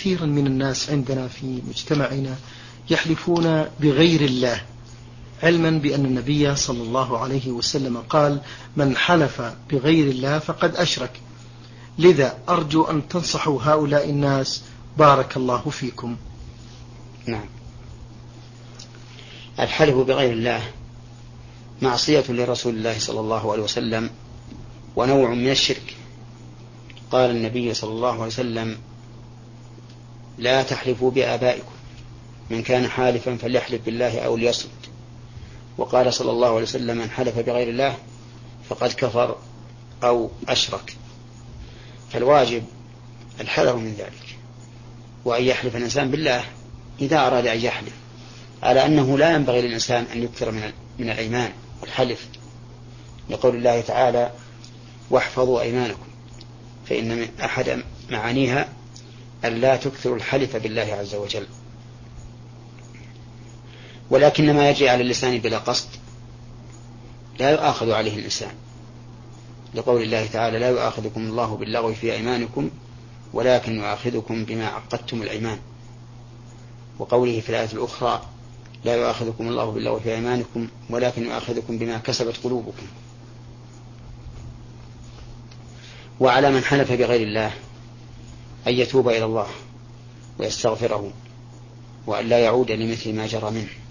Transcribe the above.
كثيرا من الناس عندنا في مجتمعنا يحلفون بغير الله، علما بأن النبي صلى الله عليه وسلم قال: من حلف بغير الله فقد أشرك. لذا أرجو أن تنصحوا هؤلاء الناس بارك الله فيكم. نعم، الحلف بغير الله معصية لرسول الله صلى الله عليه وسلم ونوع من الشرك. قال النبي صلى الله عليه وسلم: لا تحلفوا بآبائكم، من كان حالفا فليحلف بالله أو ليصمت. وقال صلى الله عليه وسلم: من حلف بغير الله فقد كفر أو أشرك. فالواجب الحذر من ذلك، وأن يحلف الإنسان بالله إذا أراد أن يحلف، على أنه لا ينبغي للإنسان أن يكثر من الأيمان والحلف، لقول الله تعالى: واحفظوا أيمانكم، فإن من أحد معانيها أن لا تكثروا الحلف بالله عز وجل. ولكن ما يجري على اللسان بلا قصد لا يؤاخذ عليه الإنسان، لقول الله تعالى: لا يؤاخذكم الله باللغو في أيمانكم ولكن يؤاخذكم بما عقدتم الأيمان. وقوله في الآية الأخرى: لا يؤاخذكم الله باللغو في أيمانكم ولكن يؤاخذكم بما كسبت قلوبكم. وعلى من حلف بغير الله أن يتوب إلى الله ويستغفره، وأن لا يعود لمثل ما جرى منه.